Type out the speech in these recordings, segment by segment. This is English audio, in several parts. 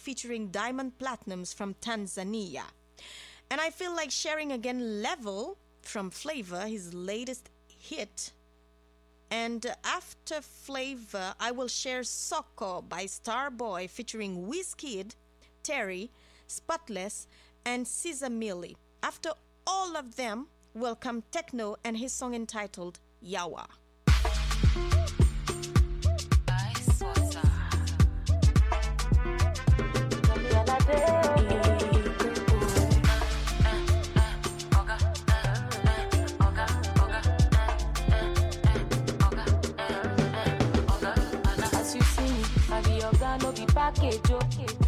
featuring Diamond Platinums from Tanzania. And I feel like sharing again Level from Flavor, his latest hit. And after Flavor, I will share Soko by Starboy featuring Wizkid, Terry, Spotless, and Cesar Millie. After all of them will come Techno and his song entitled Yawa. As you see me, I be oga, no be package, oh.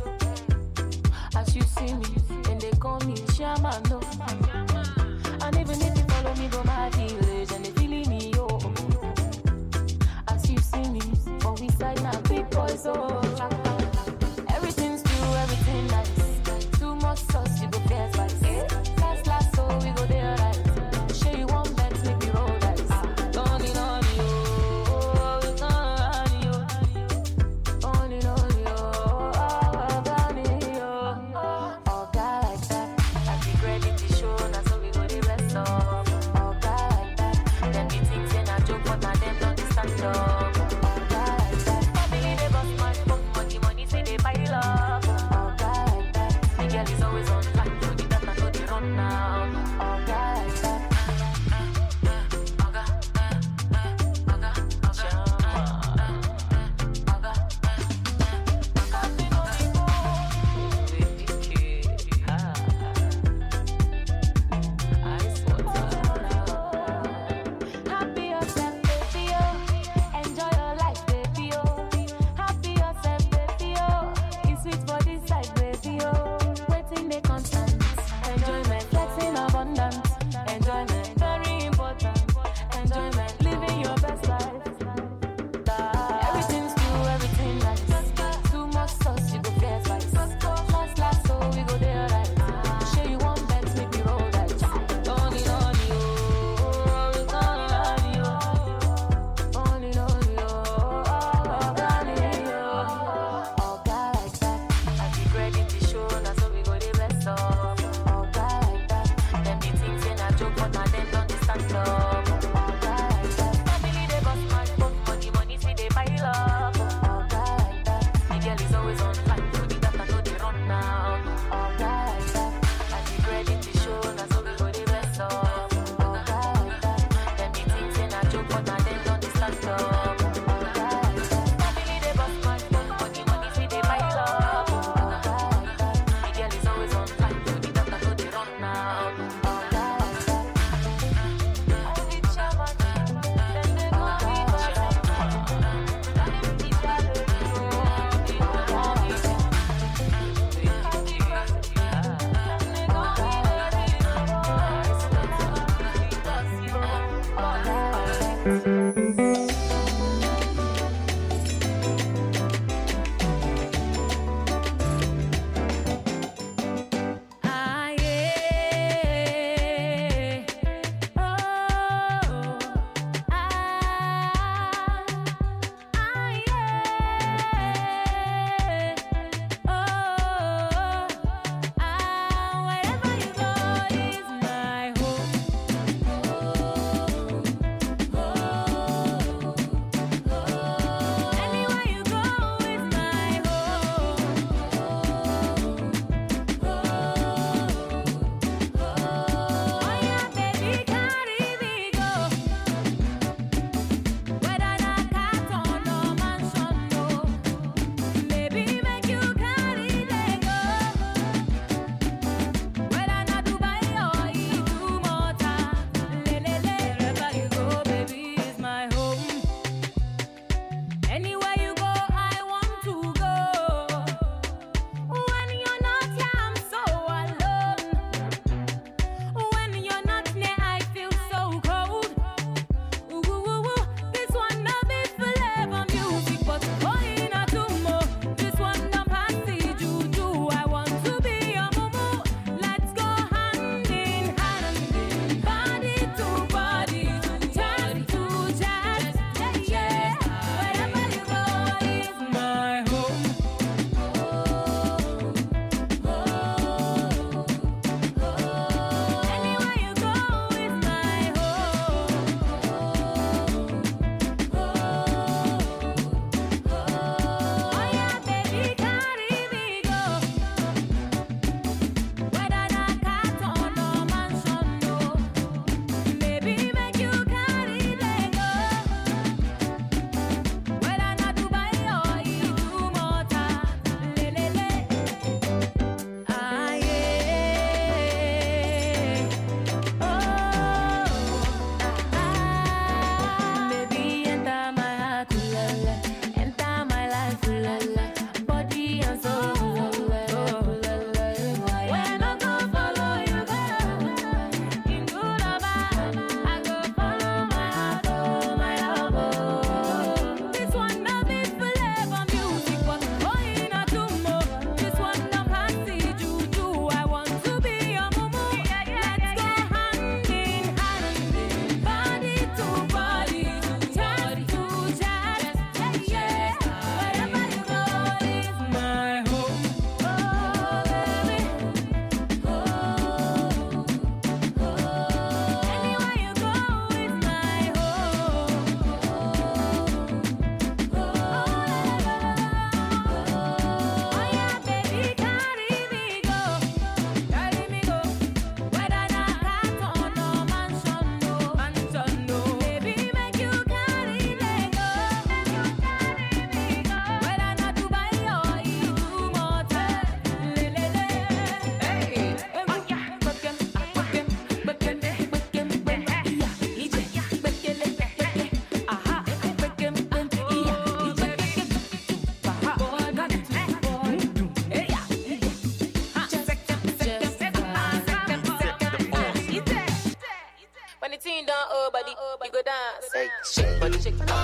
As you see me, and they call me Shaman, no. And even if you follow me, go my village, and they feeling me, oh. As you see me, for we side now, big boys, oh. Everything's true, everything nice. Too much sauce, you go get spice. Last, so we go there, right. Show you one bet, make me roll dice. Only, oh, we gonna run you. Only, oh, oh, guy like that. I be ready to show, now so we go the rest of. Oh, guy like that. Them the things in a joke, but now them don't stand up. Oh, guy like that. Family, they bust my phone, money.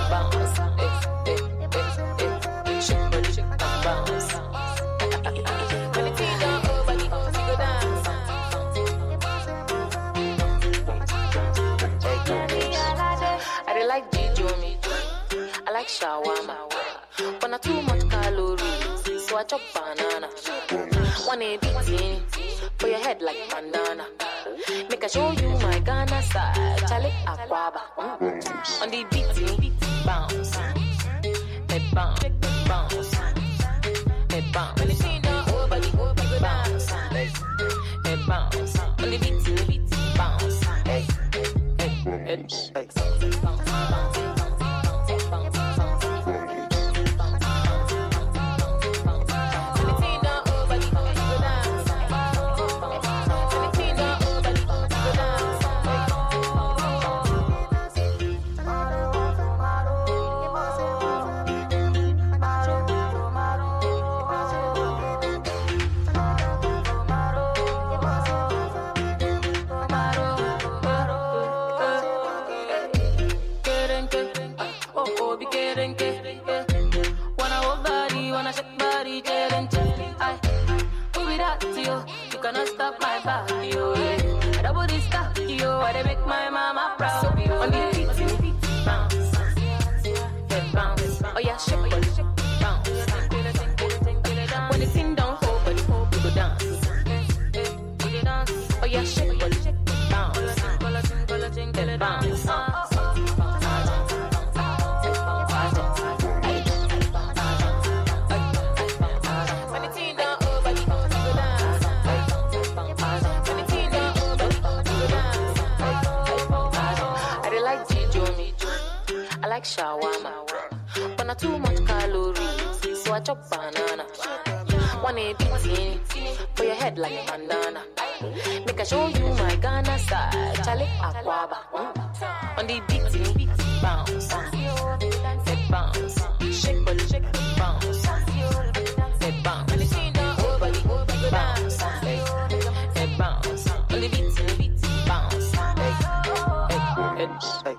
bounce. Shake body and bounce. When the thing don't over, you go dance. I dey like Jijomi, I like shawarma, but not too much calories, so I chop banana. One a beating for your head like bandana. Make I show you my Ghana side, Charlie Aquaba. On the beating, bounce, head bounce, bounce, head bounce. When the scene don't over, you go dance. Head bounce, on the beating, bounce, head, you cannot stop my body, yo. I double this stuff, yo. I make my mama proud. So on the beat, bounce, head bounce. Oh yeah, shake body, bounce. When the thing don't hold, body hold, you go dance. Oh yeah, shake body, bounce, head bounce. Like shawarma, but not too much calories, so I chop banana. One a beating for your head like bandana. Make I show you my Ghana side, Charlie Aquaba. On the beating, bounce, head bounce, shake body, bounce, head bounce. When the scene don't over, bounce, head bounce. On the beating, bounce, head.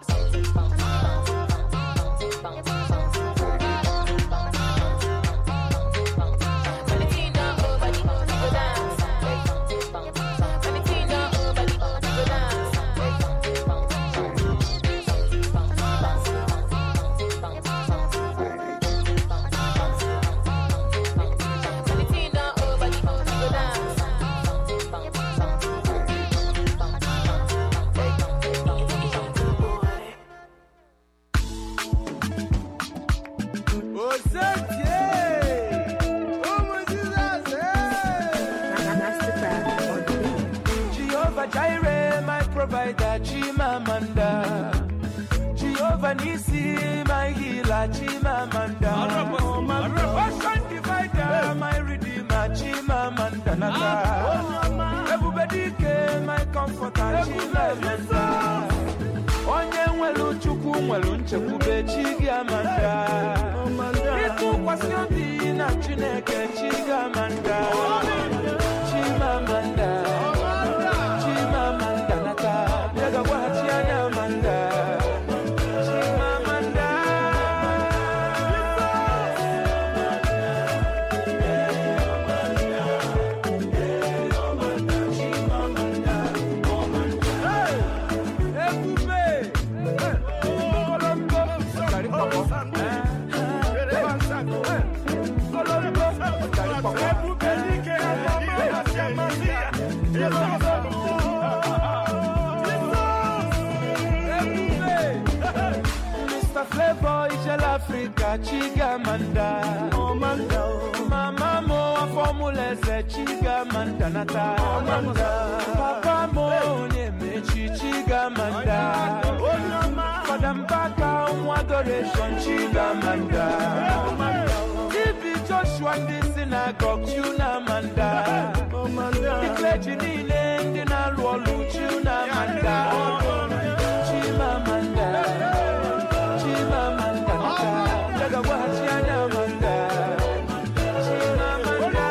Jehovah Nisi, my healer, Chimamanda. Ocean divider, my redeemer, Chimamanda. Everybody came, my comforter, Chimamanda. Onye nwelu chukwu nwelu nchekwube Chigamanda. Itu kwasi obi na Chineke Chigamanda. Chimamanda. Chimamanda nata. Bega kwa hatiana manda. Mr. Flavor Ishel Africa Chigamanda. Oh manda, Mama mo a formula se Chigamanda nata. Oh manda, Papa mo neme Chigamanda. Oh mama, Madam Baka adoration Chigamanda. Oh manda, Tibi Joshua in the synagogue Chunamanda. Oh manda, the clergy kneeling in a wall Chunamanda. Chimamanda. Chimamanda, Jaga Wachiana Manda, Chimamanda.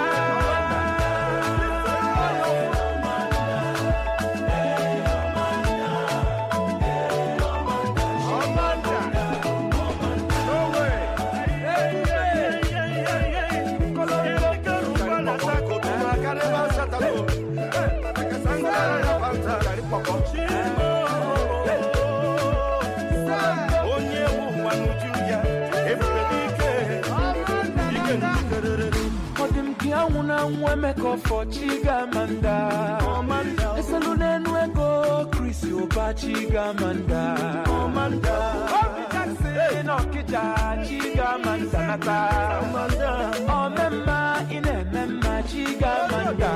muna mwemeko for Chigamanda. Esalune nwego Chris Oba Chigamanda. Obi Jackson Okija Chigamanda nata. Omema inemema Chigamanda.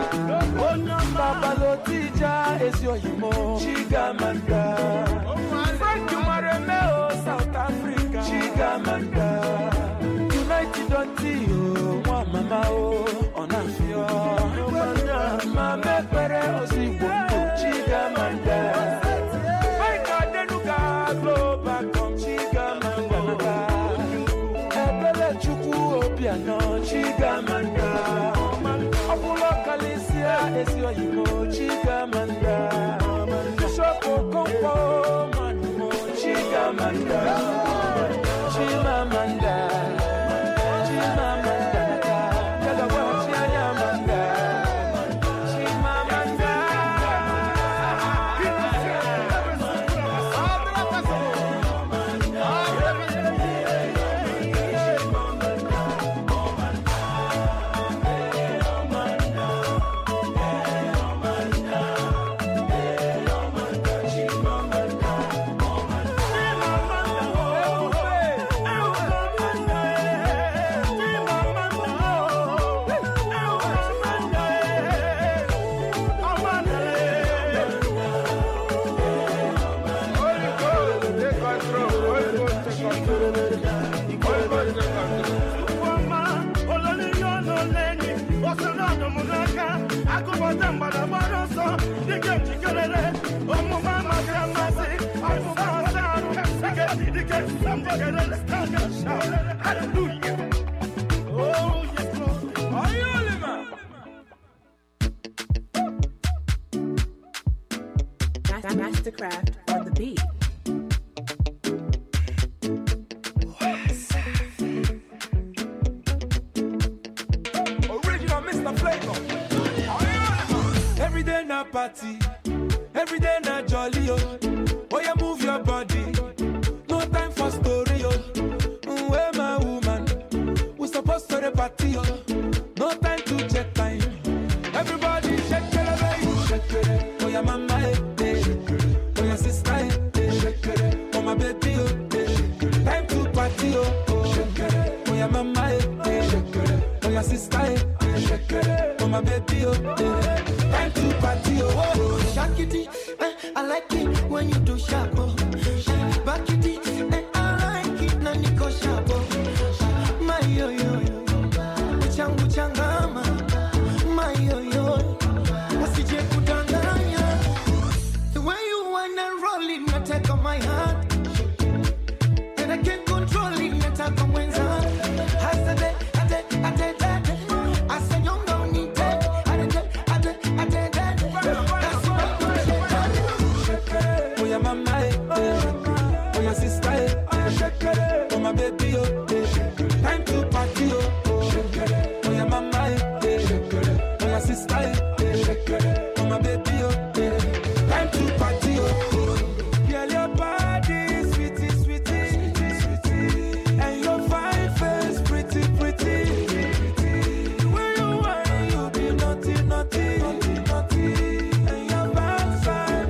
Babalotija Ezioyimo Chigamanda. Frank Maremeo South Africa Chigamanda. United Ontio Mama Onafio Mame Pere Osibo Chigamanda. Maika Denuga Global Com Chigamanda. Ebele Chuku Obiano Chigamanda. Opulo Kalisia Ezioyimo Chigamanda. Shoko Kompo Manumo Chigamanda. Chimamanda. Mastercraft on the beat. Original Mr. Flavor. Every day na party, every day na jolly oh. Oh yeah, move your body. No time for story oh. Where my woman? We supposed to the party oh. No time to check time. Everybody shake it, baby. Shake it. Oh yeah, mama eh. Oh yeah, sister eh. Oh my baby oh. Time to party oh. Oh yeah, mama eh. Oh yeah, sister eh. Oh my baby oh. Time to party oh. Shakity, I like it when you do sharp oh. Back it, I like it na niko sharp oh. My yo yo yo, uchangu changama. My yo yo, usije kudanganya. The way you wanna roll it, na take on my heart. And I can't control it, na take on mwenza. Hasade, ade. I say you don't need that. Ade. That's what you say. Oh yeah, mama eh. Oh yeah, sister eh. Oh my baby oh. Time to party oh. Oh yeah, mama eh. Oh yeah, sister eh. Oh my baby oh. Time to party oh. Girl, your body sweetie. And your fine face pretty. The way you whine, you be naughty. And your backside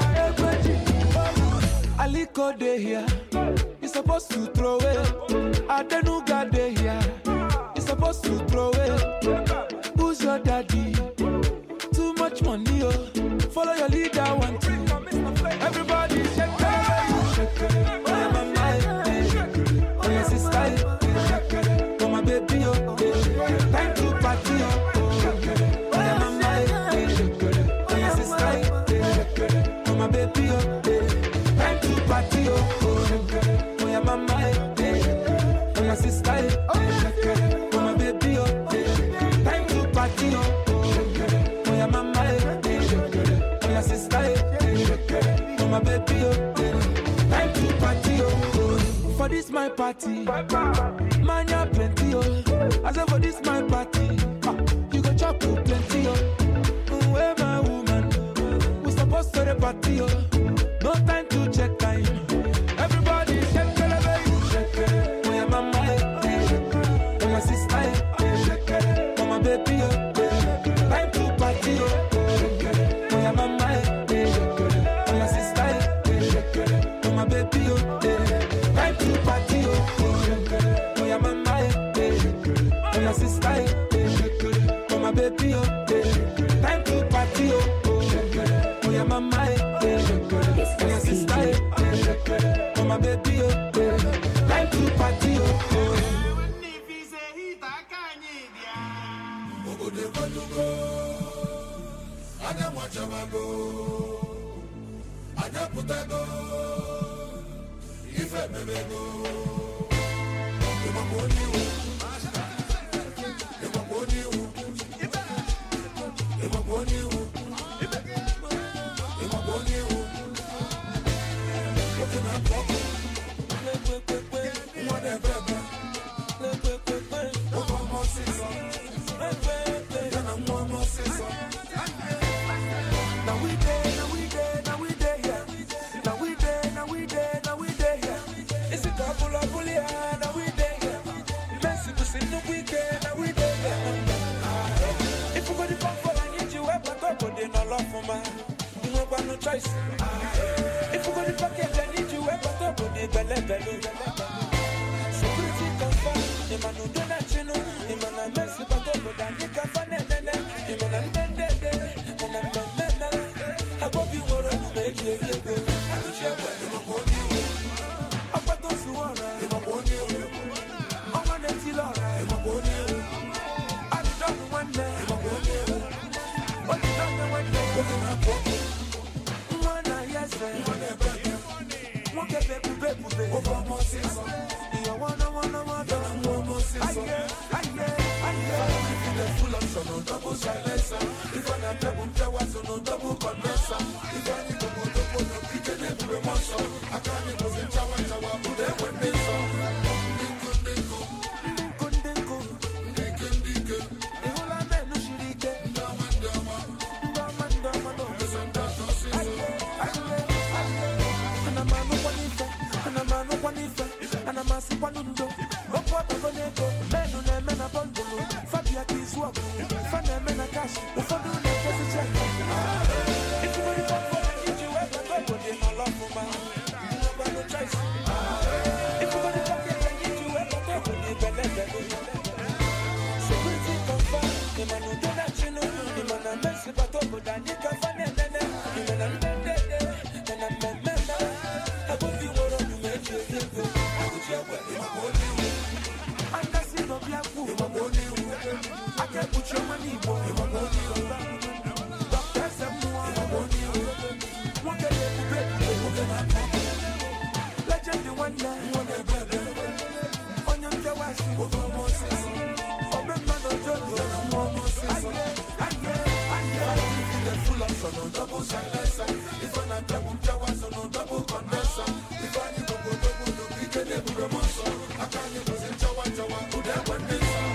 Aliko dey here, you supposed to throw it. Adenuga dey here, you supposed to throw it. Who's your daddy? Too much money, oh. Follow your leader, one thing. Everybody shake it. Oh yeah, mama, oh yeah, sister, oh my baby, oh. Time to party, oh. Oh yeah, mama, oh yeah, sister, oh my baby, oh. Time to party, oh. Oh yeah, mama, oh yeah, sister, oh my baby, oh. Time to party, oh. Oh yeah, mama, oh yeah, sister, oh my baby, oh. Time to party, oh. For this my party, man ya plenty, oh. I say for this my party, you go chop plenty, oh. Where my woman, we supposed to the party, oh. No time to check time. Everybody shake it, baby. Oh yeah, mama, oh yeah, sister, oh my baby, oh. baby, okay. Time to party, oh. Oh, yeah, mama, oh, yeah, sister, oh, my baby, okay. Time to party, oh. No choice. If you go to pocket, I need you ever top of the belly. Security confirm, the man who don't let you know, the man I mess with a double than you can find it. The man I'm dead, I hope you want to make you go. I will share what you want to do. I'm not those who are right. I'm going to do. I'm going to tell all right. I'm going to do. I'm done one day. I'm going to do. But you don't know what day. We're going to go. Double silencer. If I not double towers on double condenser. If I need to go double no kitchen every muscle. I can't go in tower put them with me so. Dinko. The whole of men no shirike. Dama. No. And a man no quanife. And a massive panundo. No port of a nego. Men a bundle. Fabia is walk. Cash, if I do not get a check. If you want to fuck for I need you ever go, but in my love for man, you never no choice. If you want to fuck it, I need you ever go, but in the belly. Security confirm, the man who don't let you know, the man I mess with a double than you can find it. The man I'm dead, and I'm dead. I hope you want to make you feel good. I would share what in my body. I'm not seeing no black food in my body. I can't put your money, boy. Double silencer. If I not double towers on double condenser. If I need to go double no kitchen every muscle. I can't go in tower put them with me so.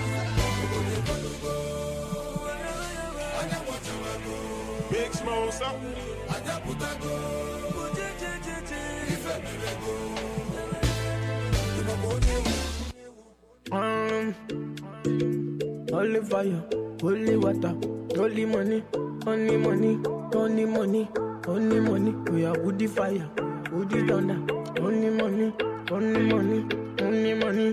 Big Smoke something. Holy fire, holy water, holy money, only money, only money, only money. We are woody fire, woody thunder, only money, only money, only money.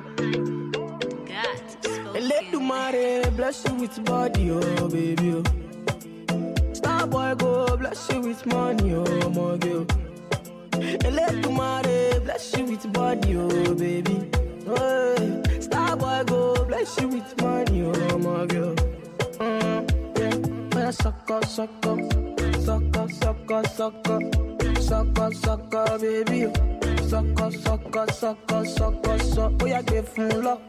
Let the mare bless you with body, oh baby, oh. Star boy go bless you with money, oh my girl. Let the mare bless you with body, oh baby. Oh, star boy go bless you with money, oh my girl. Yeah, sucker, baby. Sucker. Oh, yeah, give him lock.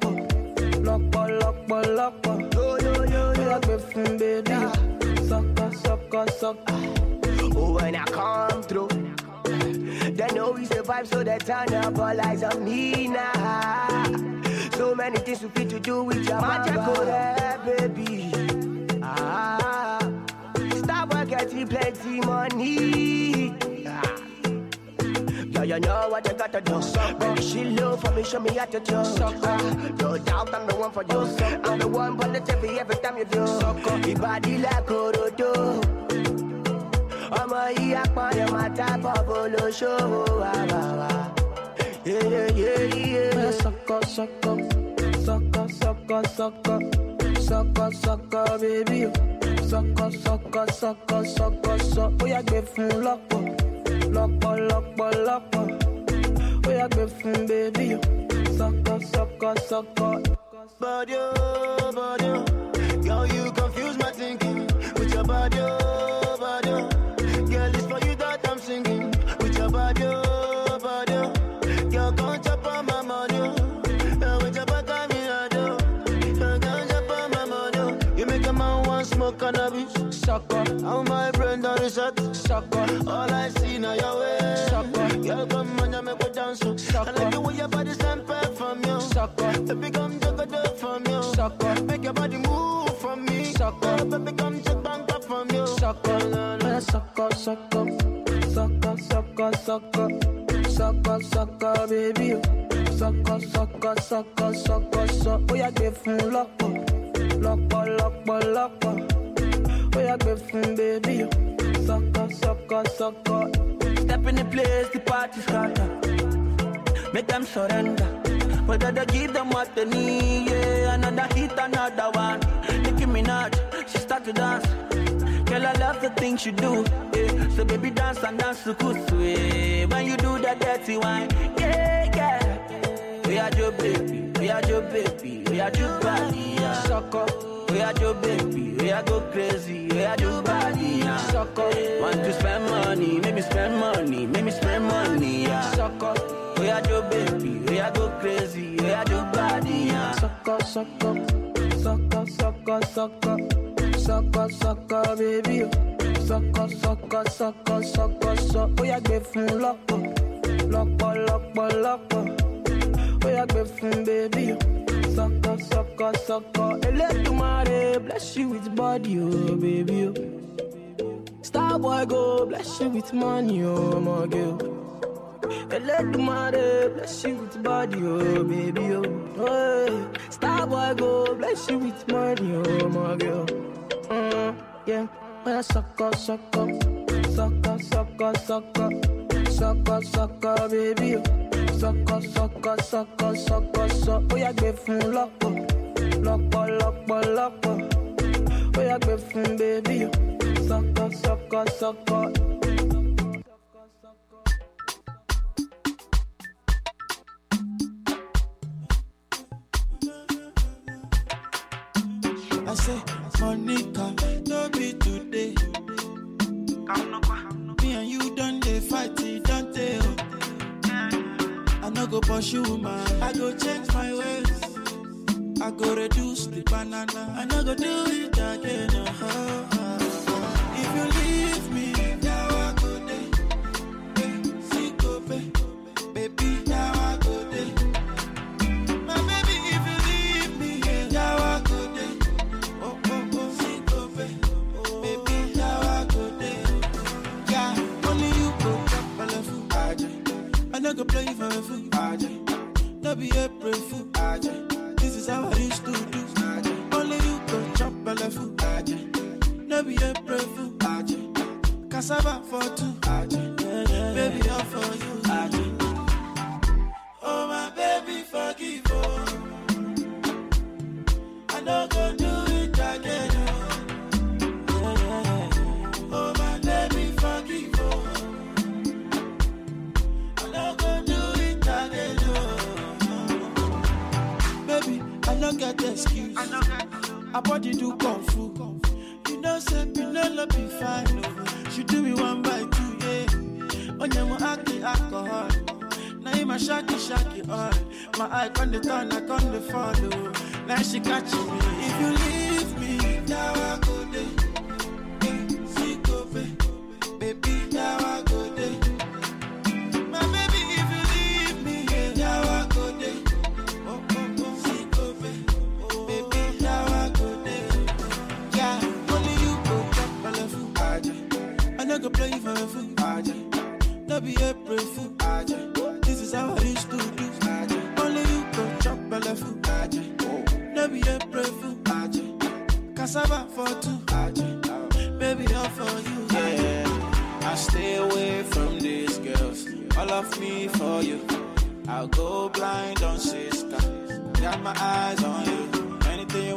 Yo, yeah, give him baby. Sucker. Oh, when I come through, they know we survive, so they turn up all eyes on me now. So many things we fit to do with your magical baby. Stop getting plenty money. Yo, you know what you gotta do. Baby, she low for me, show me how to do. No doubt I'm the one for you. I'm the one positive every time you do. Your body like Orodo. I'm a yakman, my type of polo show. Yeah. Sucker, baby. Sucker. Oh, yeah, give from lock. Oh, yeah, give from baby. Sucker. Body, girl, you confuse my thinking with your body. Girl, it's for you that I'm singing with your body. Girl, can't chop on my money. With your back on me, I do. Can't chop on my money. You make a man want smoke cannabis. Sucker. How my brain done reset. Sucker. All I see now your way. Sucker. Girl, come on, you make me dance. Sucker. I like the way your body sample from you. Sucker. Baby, come take a dip from you. Sucker. Make your body move from me. Sucker. Baby, come take bank up from you. Sucker. Sucker, baby. Sucker. Oh, yeah, give from lock. Oh, yeah, give from baby. Sucker. Step in the place, the party starter. Make them surrender. Whether they give them what they need, yeah. Another hit, another one. Nicki Minaj, she start to dance. Girl, I love the things you do, yeah. So baby, dance and dance to kusu, yeah. When you do that dirty wine, yeah. We are your baby, we are your body, yeah. Sucker. We are your baby, we are go crazy, we are your body, yeah. Sucker. Want to spend money, make me spend money, yeah. Sucker. We are your baby, we are go crazy, we are your body, yeah. Sucker, baby. Sucker. Oh, yeah, give from lock. Oh, yeah, give from baby. Sucker. Electumare, bless you with body, oh baby. Starboy go, bless you with money, oh my girl. Electumare, bless you with body, oh baby, oh. Hey. Starboy go, bless you with money, oh my girl. Yeah, well, sucker, baby. Sucker. Oh, yeah, give from lock. Oh, yeah, give from baby. Sucker. I say, Monica, don't be today. Me and you done they fight, don't they? I no go pursue man, I go change my ways. I go reduce the banana, I no go do it again. If you leave me, now I go there. See go baby, now I go there. My baby, if you leave me, now I go there. Oh, see go baby, now I go there. Yeah, only you go drop a level. I no go play for a fool. No be April fool. This is how I used to do. Only you can chop a level. No be April fool. Cassava for two. Baby, all for you. Oh my baby, forgive. I no go do it again. Oh my baby, forgive. I no go do it again. Baby, I no get excuse. I body do kung fu. You know, say Pinelo be fine. She do me 1 by 2, yeah. On your acting alcohol. Now you my shaky all. My eye on the turn, I on the follow. Now she catching me. If you leave me, now I go there. See go baby, now I go there. My baby, if you leave me, now I go there. See go baby, now I go there. Yeah, only you go drop a level. I no go play for a fool. No be April fool. This is how I used to do. Only you go chop a level. No be April fool. Cassava for two. Baby, all for you. Yeah, I stay away from these girls. All of me for you. I'll go blind on sister. Got my eyes on you. Anything you want me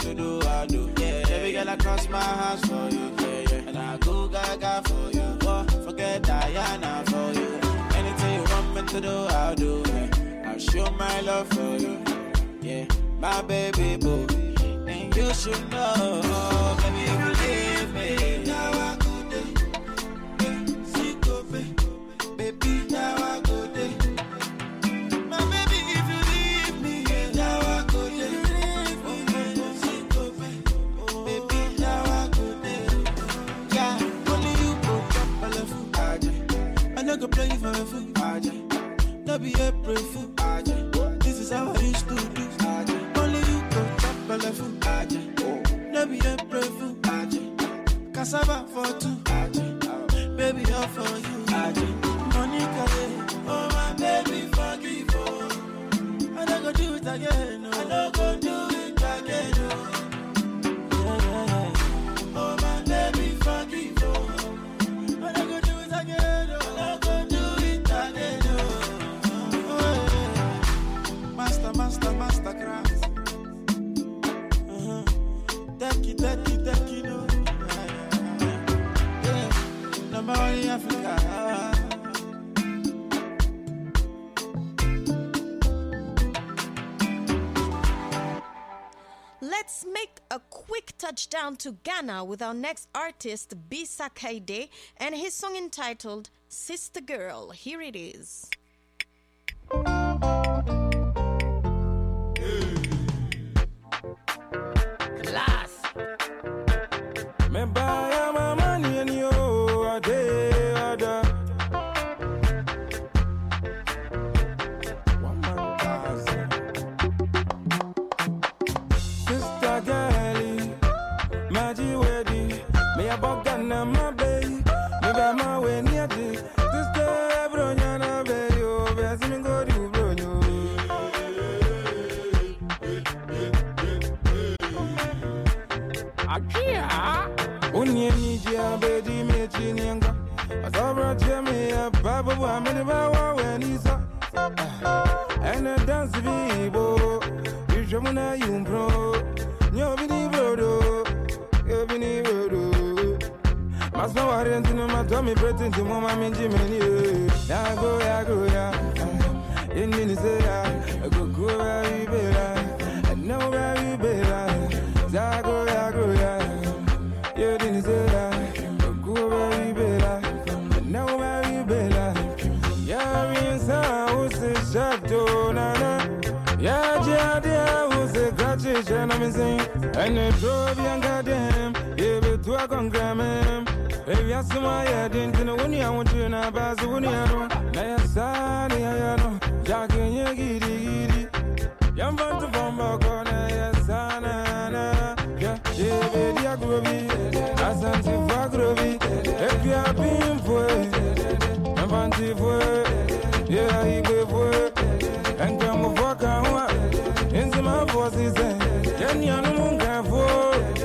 to do, I do. Yeah, every girl I cross my hands for you. Yeah, yeah. And I go gaga for you. Oh, forget Diana for you. Anything you want me to do, I'll do. Yeah. I'll show my love for you. Yeah, my baby boo. And you should know, baby, if you leave me, now I go there. Yeah, see, go, baby, now I go there. My baby, if you leave me, now I go there. See, go, baby, now I go there. Yeah, only you go drop my love, I no go play for a fool, no be April fool, this is how I used to do. Only you go drop my love, no be April fool, cassava for two, baby all for you, Monica, oh my baby forgive, I don't go do it again, no. I don't go do it again, no. Yeah. Oh my baby forgive, I don't go do it again, no. I don't go do it again, no. Oh, yeah. Master craft. Taki, no. Yeah. Number one in Africa. Let's make a quick touchdown to Ghana with our next artist, Bisa Kaide, and his song entitled Sister Girl. Here it is. Me buy my money and you a day other. Sister girlie, Maji wedi, me a bogana my baby, me buy my way near this. Sister bronya na be yo, besi me go do bronyo. Akia. Unye nijia bedi mechi nyanga Azabra jeme ya babu wa mene bawa wenisa Ene dance vibo Ishamuna yumbro Nyobini brodo Yobini brodo Masma warenti no matomi pretenti moma minji meni Nago ya Indini se ya Gogo ya ibera No ya ibera Zago ya you didn't say that. Go very better. Now very better. Yeah, me sa who's a shadow nana. Yeah, Jadia who's a graduation. I'm saying, and a drove younger them. Yeah, but to a congram. Baby, I saw my head into the one I want to know about the one I know. Now, son, I know. Jack and Yagiri. Young fun to form a corner. Yes, son. Yeah, baby, I grow me. Asante for groovy, if you are being for it, I'm fancy for it, yeah, he go for it, and come of walk out, in some forces, and young moon can for it.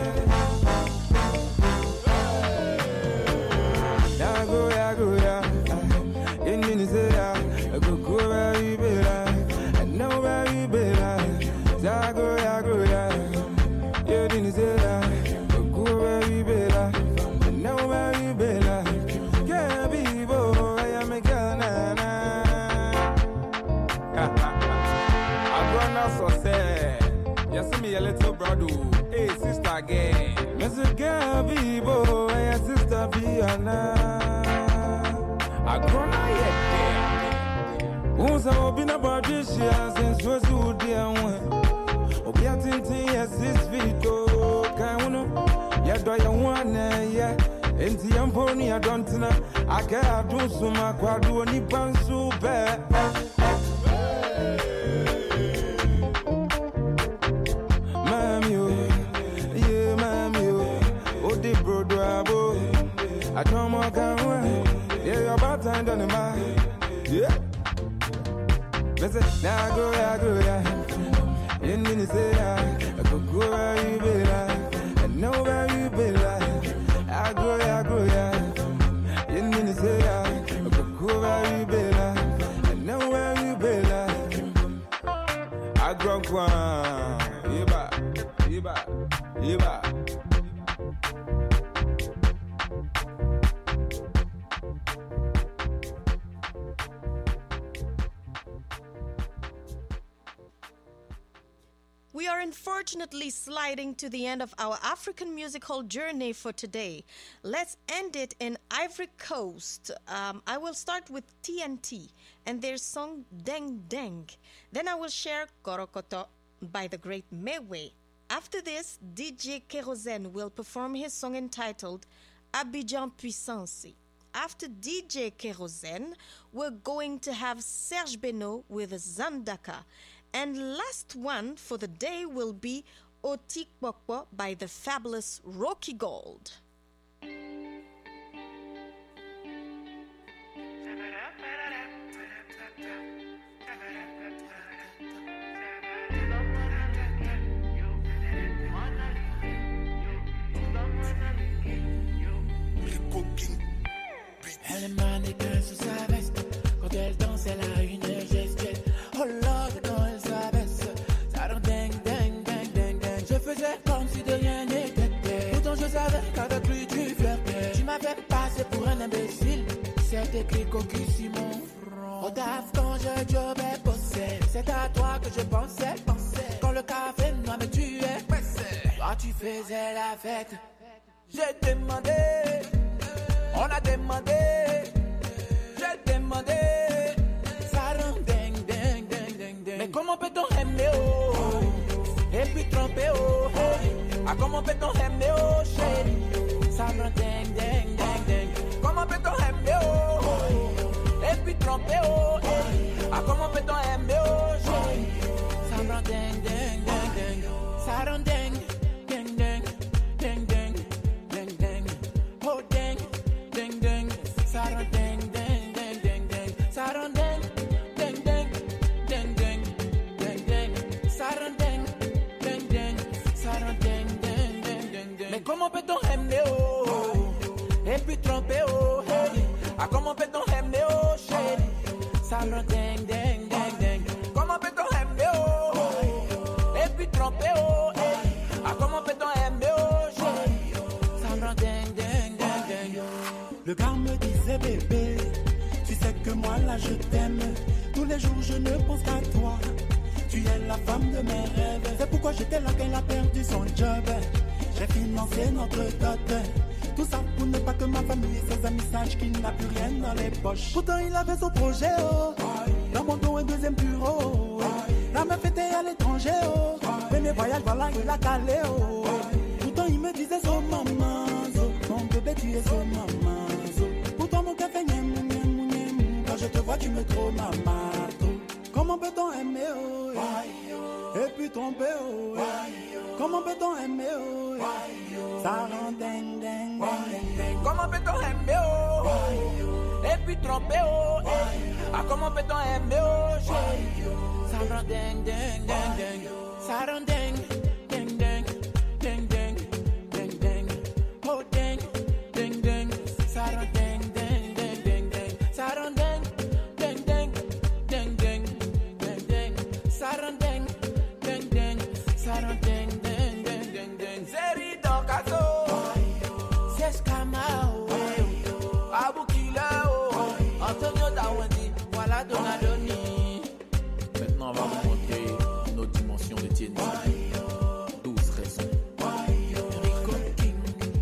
Ya go, in Minnesota, I go very better, and now very better, ya go, you didn't say that. Very better, now very better. Yeah, boy, I am a Ghana. I'm gonna so sad. You see me a little brother. Hey, sister again. Mr. Gabi, boy, and sister Biana. I'm gonna yet. Who's our been about this year since was you dear one? Obiatinti, yes, this video. Yeah, do you want yeah? Enti yamponi I don't know. I can't do so much. I do any pansu bad. Mami, yeah, mami, oh, the bro, I come on, yeah, you're about time done in my yeah. Listen, now go, yeah. In Minnesota, I go, you better. No very better. I go, in Minnesota, go very better. No very better. I grow one. Iba. We are unfortunately sliding to the end of our African musical journey for today. Let's end it in Ivory Coast. I will start with TNT and their song Deng Deng. Then I will share Korokoto by the great Mewe. After this, DJ Kerosene will perform his song entitled Abidjan Puissance. After DJ Kerosene, we're going to have Serge Beno with Zandaka. And last one for the day will be Otik Bokbo by the fabulous Rocky Gold. Elle est mannequin sous sa veste. Quand elle danse, elle a une gestuelle. Oh Lord, quand elle s'abaisse, ça rend ding, ding, ding, ding, ding. Je faisais comme si de rien n'était. Pourtant je savais qu'avec lui tu flirtais. Tu m'avais passé pour un imbécile. C'est écrit cocu sur mon front. Au taf quand je jobais, bossais. C'est à toi que je pensais. Quand le café noir me tuait, toi tu faisais la fête. J'ai demandé, on a demandé, j'ai demandé, ça rend ding, ding, ding, ding, ding. Mais comment peut-on aimer oh, et puis tromper oh, ah comment peut-on aimer oh, chérie, ça rend ding, ding, ding, ding. Comment peut-on aimer oh, et puis tromper oh, ah comment peut-on aimer oh, chérie, ça rend ding, ding, ding, ding, ça rend ding, ding, ding, ding, ding, ding, ding, oh ding. Ding ding, Sarah ding ding ding ding ding, Sarah ding ding ding ding ding ding ding, Sarah ding ding ding, Sarah ding ding ding ding ding. Mais comment peut-on aimer oh, et puis tromper oh, hey. Ah comment peut-on aimer oh chérie, Sarah ding ding ding ding. Comment peut-on aimer oh, et puis tromper oh, hey. Ah comment peut-on aimer oh chérie, Sarah ding ding ding ding. Le gars me disait bébé, tu sais que moi là je t'aime. Tous les jours je ne pense qu'à toi. Tu es la femme de mes rêves. C'est pourquoi j'étais là qu'elle a perdu son job. J'ai financé notre dot. Tout ça pour ne pas que ma famille et ses amis sachent qu'il n'a plus rien dans les poches. Pourtant il avait son projet oh, dans mon dos un deuxième bureau. La meuf était à l'étranger oh, mais mes voyages voilà il a calé oh. Pourtant il me disait so maman, mon bébé tu es so maman. Pourtant mon café n'aime, quand je te vois tu me trouves maman. Comment peut-on aimer oh, et puis tomber oh, comment peut-on aimer oh, ça rend ding ding ding. Comment peut-on aimer oh, et puis tromper oh, ah comment peut-on aimer oh, chérie, ça rend ding ding ding ding, ça rend ding ding ding ding ding ding ding, oh ding ding ding, ça rend ding ding ding ding ding, ça rend ding ding ding ding ding ding ding, ça rend ding ding ding, ça rend ding ding ding ding ding. Zeri dans caso, c'est Scamao, Abu Kila, Antonio Dawendi, voilà Donadoni. Maintenant on va vous montrer une autre dimension de TNT. 12 raisons. Rico King,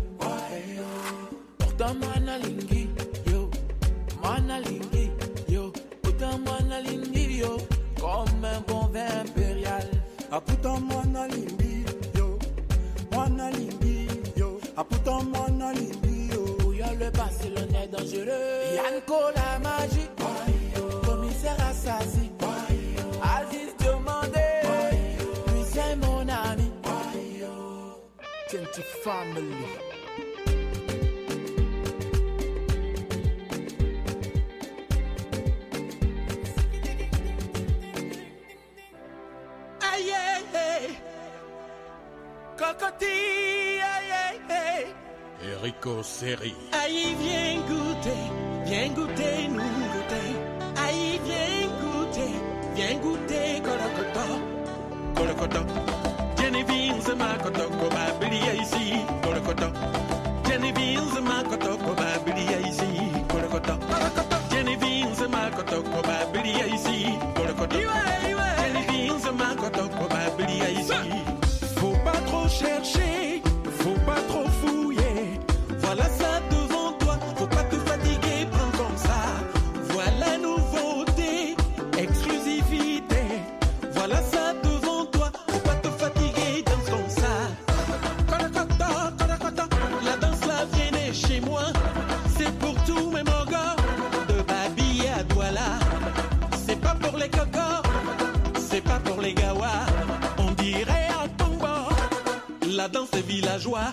pourtant Manalingi, yo, Manalingi, yo, pourtant Manalingi, yo, comme un bon vin impérial. Ah pourtant moi na limbi yo, moi na limbi yo, ah pourtant moi na limbi yo. Où y a le Barcelonais dangereux, Yanko la magie, commissaire Assassi, Aziz Diomandé, lui c'est mon ami. TNT Family. Aïe aïe, Cocoti, aïe aïe. Enrico Seri. Aïe, viens goûter, nous goûter. Aïe, viens goûter, Colocoto. Genevieve, ma kotoko, ma bili ici, Colocoto. Genevieve, ma kotoko, ma bili ici, Colocoto. Genevieve, ma kotoko, ma bili ici, Colocoto. Genevieve, ma kotoko, ma bili ici. chez moi. C'est pour tous mes mogos, de Babi à Douala. C'est pas pour les cocos, c'est pas pour les gawas. On dirait un tombeau, la danse est villageois.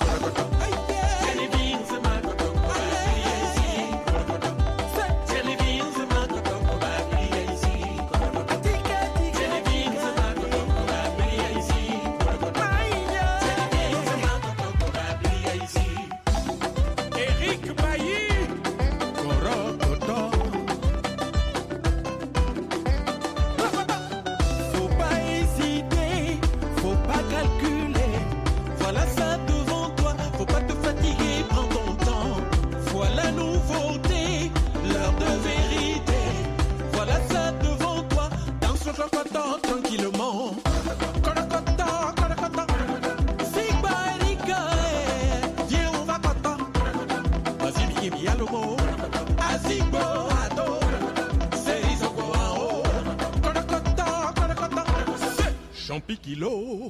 Champi kilo.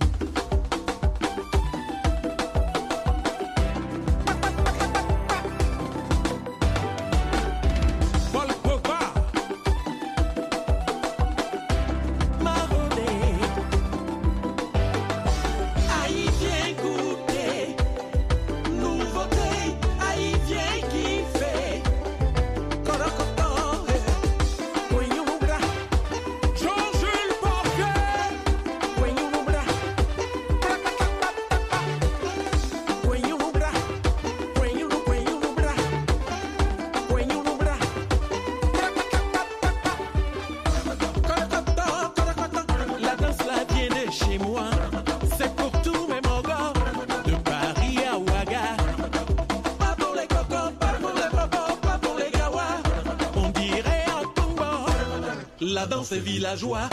La danse est villageois.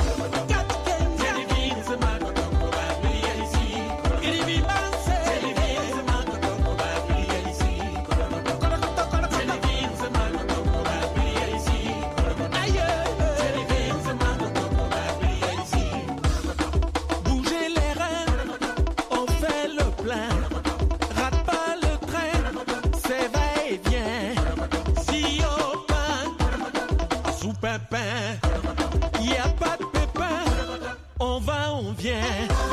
Bougez les reins, on fait le plein. Rate pas le train, c'est va-et-vient. Si au pain, sous pimpin. Y a pas de pépin, on va, on vient.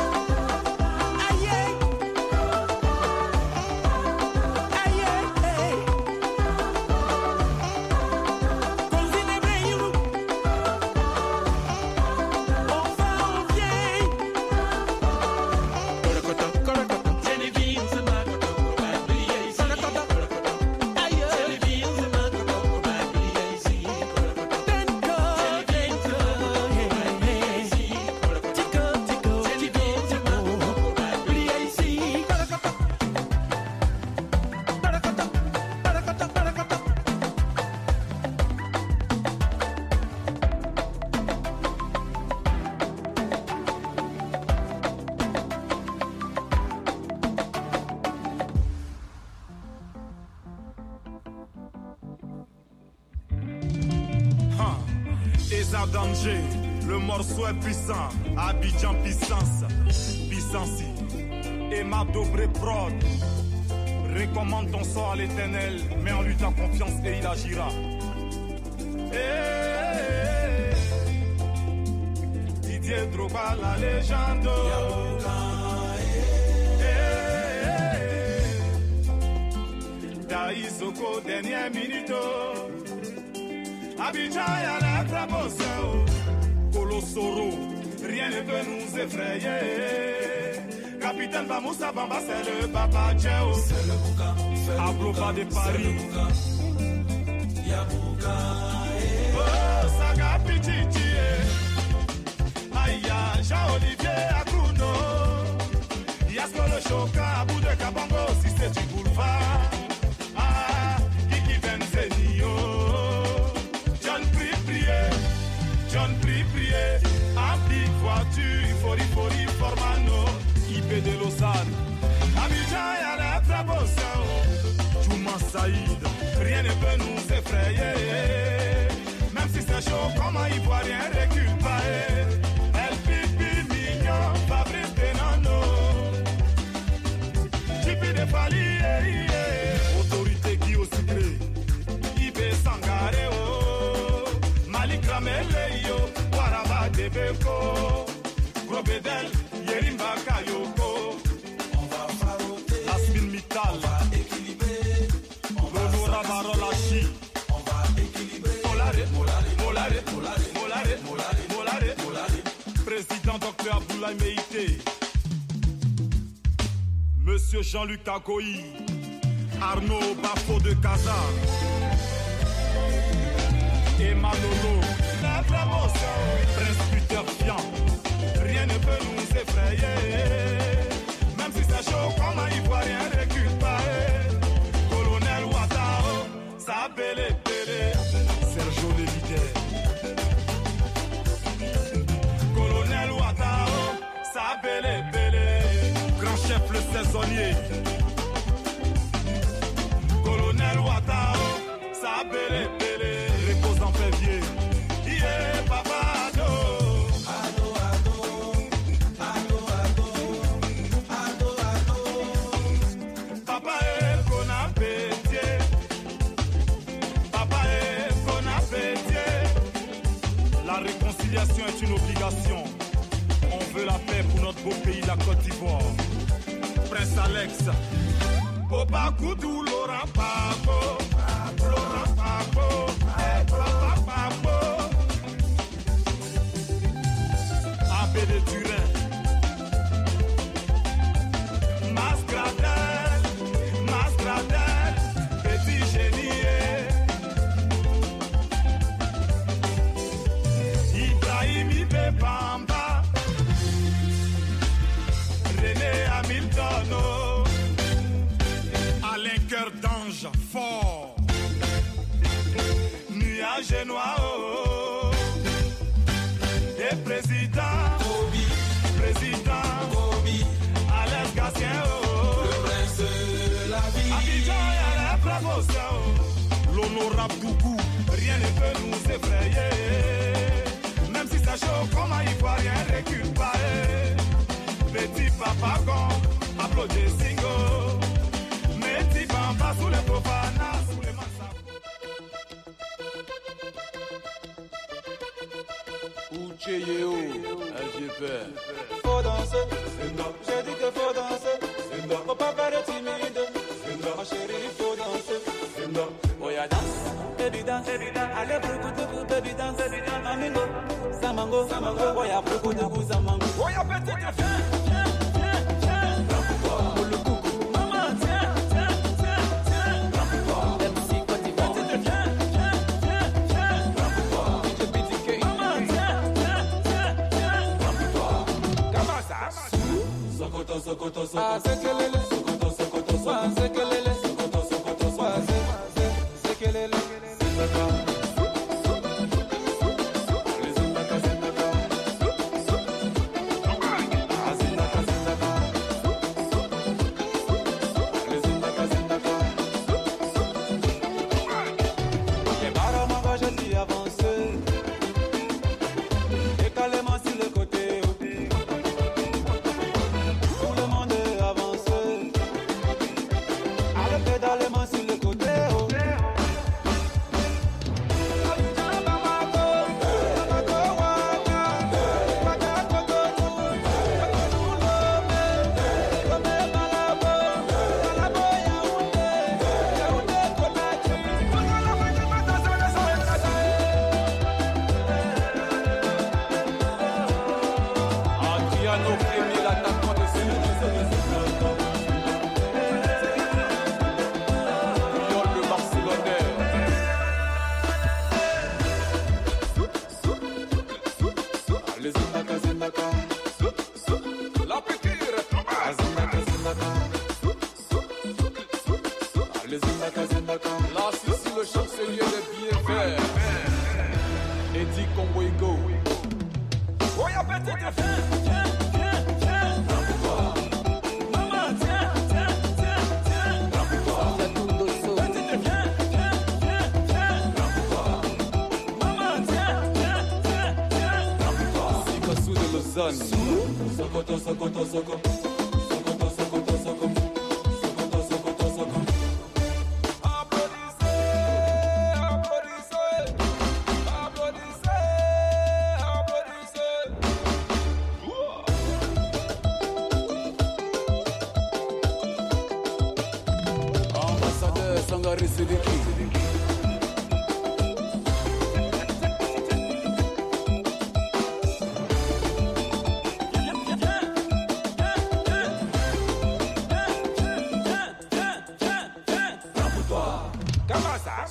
Danger, le morceau est puissant. Abidjan puissance, puissance. Et ma Dobré prod. Recommande ton sort à l'éternel, mets en lui ta confiance et il agira. Didier Drogba, la légende. Daïsoko, dernière minute. Abidjan, y'a la promotion. Colossoro, rien ne peut nous effrayer. Capitaine Bamoussa Bamba, c'est le Papa Tchèo. C'est le Bouka. Abloba de Paris. Yabouka. Oh, Saga Pichichi. Aïe, Jean-Olivier Akouno. Yasko le Choka, Abou de Kabango, si c'est du boulevard. Ah, Kiki Benzenio. John prie, Abdi voiture, Fori, Formano, IP de Lausanne. Abidjan, y'a la promotion. Touma Saïd, rien ne peut nous effrayer. Même si c'est chaud, comment il voit rien recule pas. El Pipi, Mignon, Fabrice Denano. Tipi de Fali, autorité qui ose Abachi. On va équilibrer. Molare, molare, molare, molare, molare, molare, molare, molare. Président Dr Abdoulaye Meïté. Monsieur Jean-Luc Tagoï. Arnaud Bafo de Casa. Et Manolo. La promotion. Prince Peter Fian. Rien ne peut nous effrayer. Même si c'est chaud comme un ivoirien, recule pas. Colonel Ouattao, ça belle télé. Sergio le leader. Colonel Ouattao, ça belle belle. Grand chef le saisonnier. Colonel Ouattao, ça belle belle. Repose en février. Yeah, papa. La réconciliation est une obligation. On veut la paix pour notre beau pays, la Côte d'Ivoire. Prince Alex. Opa Koudou, Laurent Pabo. Laurent Pabo. Papa Pabo. Abbé de Turin. Mascradel. Mascradel. Petit génie. Bamba, René Hamilton, Alain Cœur d'Ange, fort, Nuage Noir, et président, Kobi, président, Kobi, Alain Gatien, le prince de la vie, Abidjan et la promotion, l'honorable Dougou, rien ne peut nous effrayer. Même si c'est chaud comme un ivoirien, recule pas. Petit papa gon, applaudis singo. Metti bamba sous les profanas, sous les massacres. Ouchéyéo, LGP. Faut danser, j'ai dit que faut danser. Faut pas faire timide, ma chérie, faut danser. Oh ya danse, baby dance, allez beaucoup de coups, baby dance, mamingo, samango, oh ya beaucoup de coups, samango. Oh ya petite, viens, pour le coucou, maman, tiens, MC Côte d'Ivoire, viens, DJ BDK, maman, tiens, comment ça? Sokoto, Sokoto, Sokoto, ah c'est que les Sokoto, Sokoto, Sokoto, ah c'est que les Sokoto, Sokoto, Sokoto, c'est que les Là, ici le chancelier des bienfaits. Eddie Congoigo. Oh, y'a petite, viens. Maman, tiens. Petite, viens. Maman, tiens. Sikassou de Lausanne. Sokoto. Ambassadeur Sangari Sidiki. Comment ça?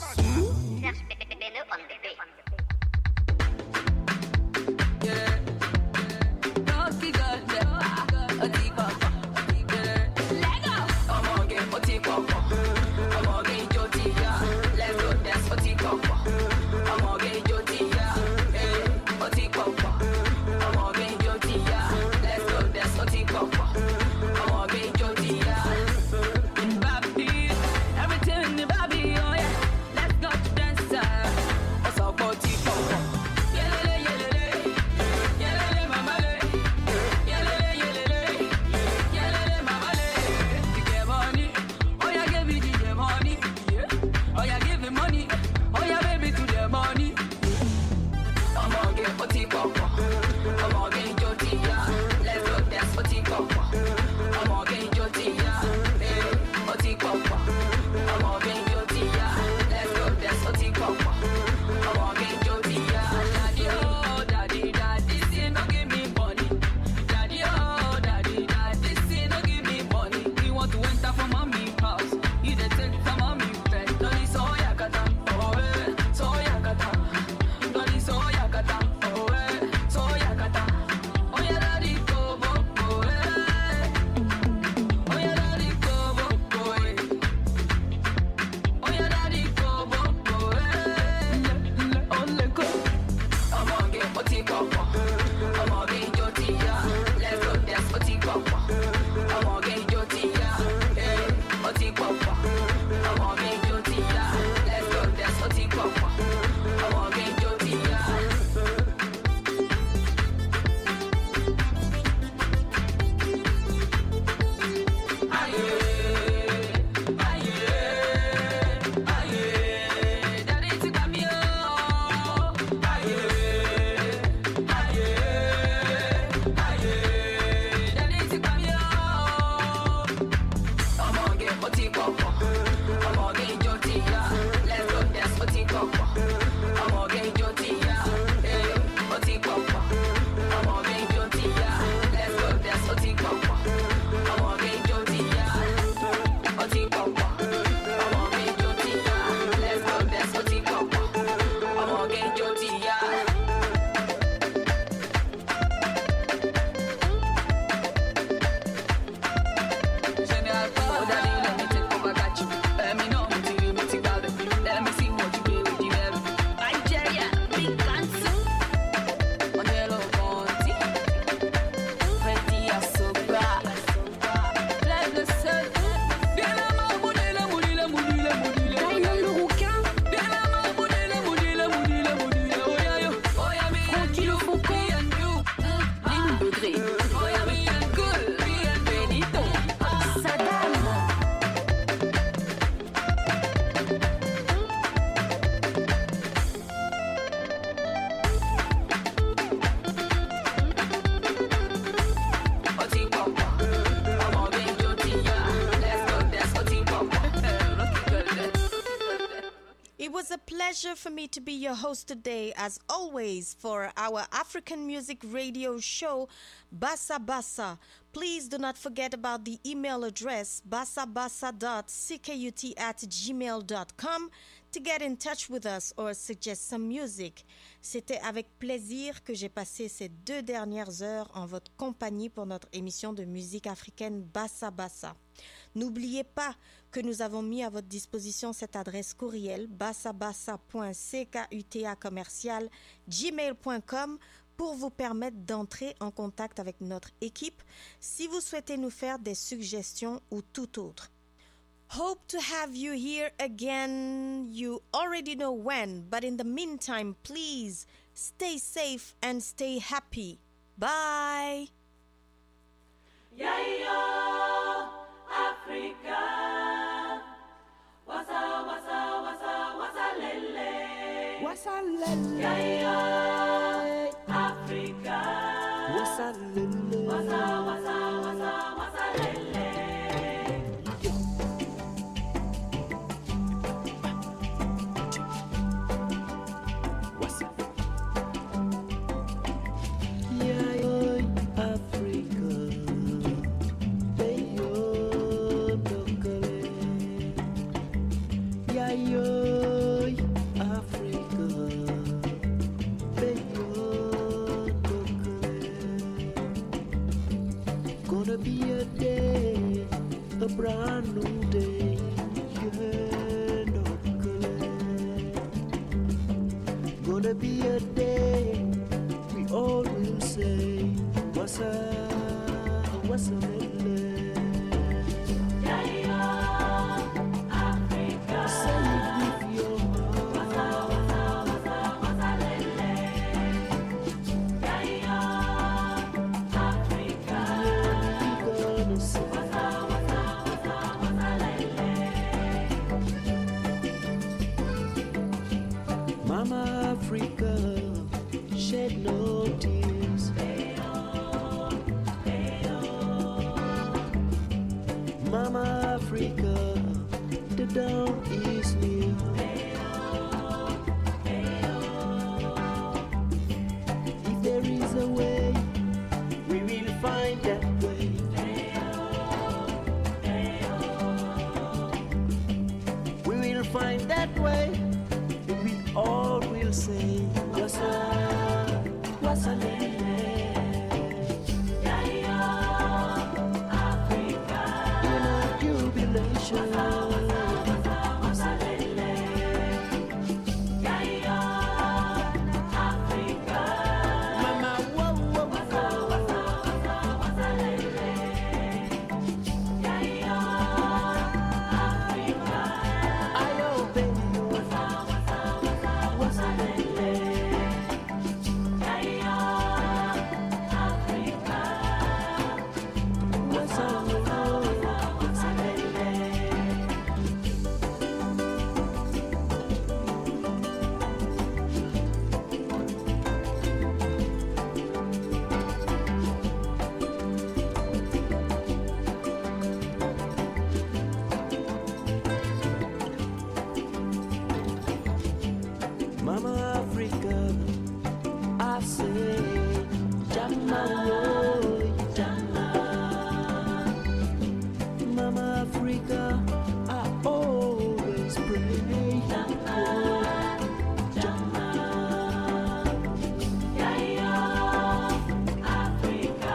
Pleasure for me to be your host today, as always, for our African music radio show, Bassa Bassa. Please do not forget about the email address, bassabassa.ckut@gmail.com, to get in touch with us or suggest some music. C'était avec plaisir que j'ai passé ces 2 dernières heures en votre compagnie pour notre émission de musique africaine Bassa Bassa. N'oubliez pas que nous avons mis à votre disposition cette adresse courriel bassabassa.ckuta@gmail.com pour vous permettre d'entrer en contact avec notre équipe si vous souhaitez nous faire des suggestions ou tout autre. Hope to have you here again. You already know when, but in the meantime, please stay safe and stay happy. Bye. Africa, wasa wasa wasa wasa lele, wasa lele, Africa, wasa lele, wasa wasa wasa wasa lele. Yayoy, Africa. Beyo, gonna be a day, a brand new day. Yeah, gonna be a day we all will say, what's up, what's up, Mama Africa, shed no tears. Mama Africa, the dawn is near. If there is a way, we will find that way. We will find that way. All we'll say, what's up, what's a Africa, in a jubilation. Mama Africa, I say, Jama, Jama. Mama Africa, I always pray, Jama, Jama. Africa,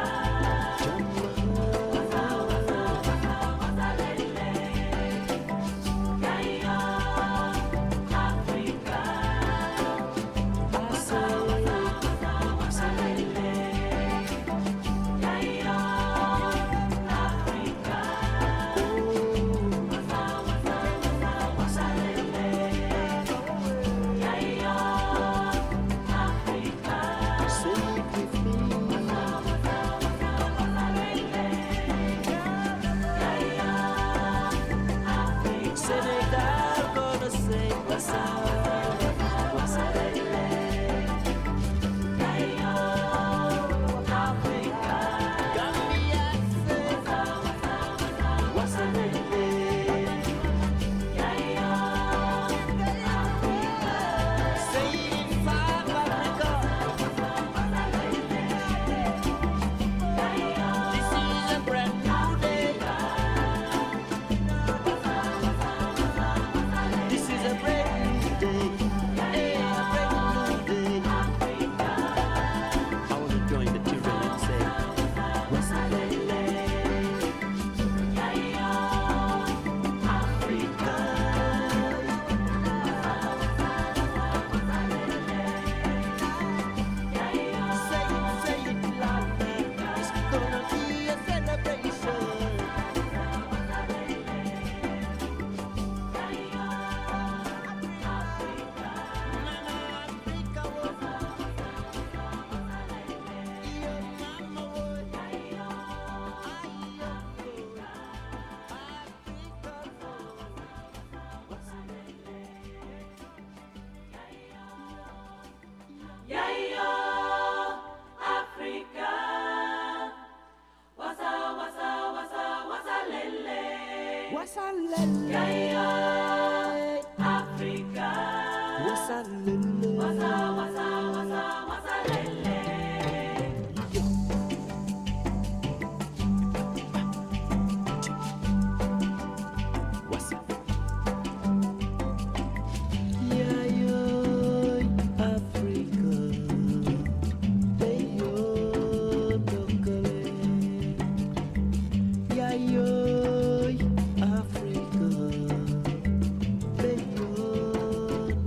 beyond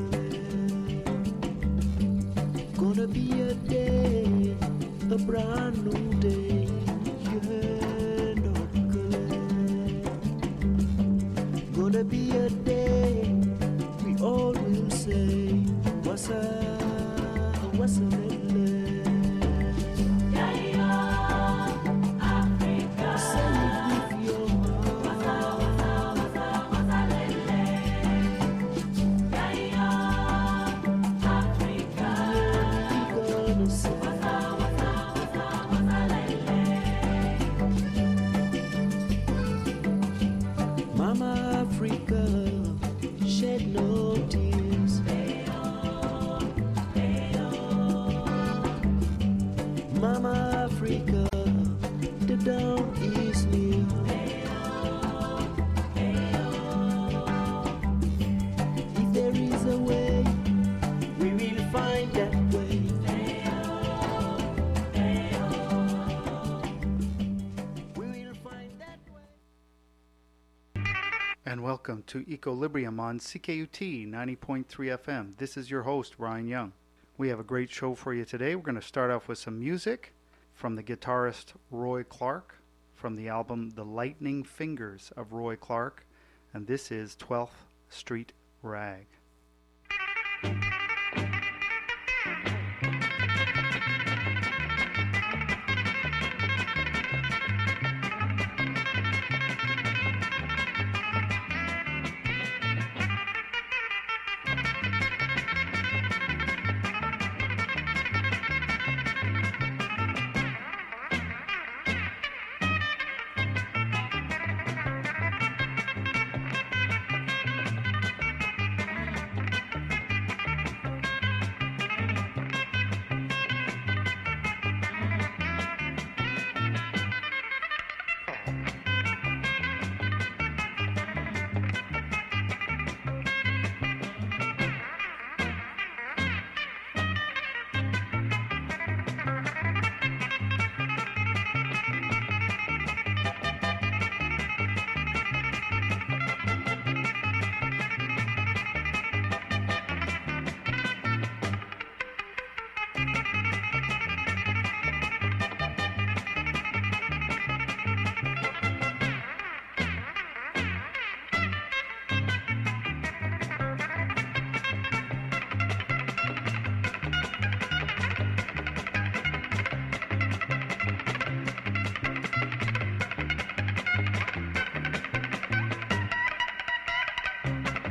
the gonna be a day, a brand new day. Yeah, gonna be a day we all will say, what's up, what's up, And welcome to Equilibrium on CKUT 90.3 FM. This is your host, Ryan Young. We have a great show for you today. We're going to start off with some music from the guitarist Roy Clark from the album The Lightning Fingers of Roy Clark. And this is 12th Street Rag.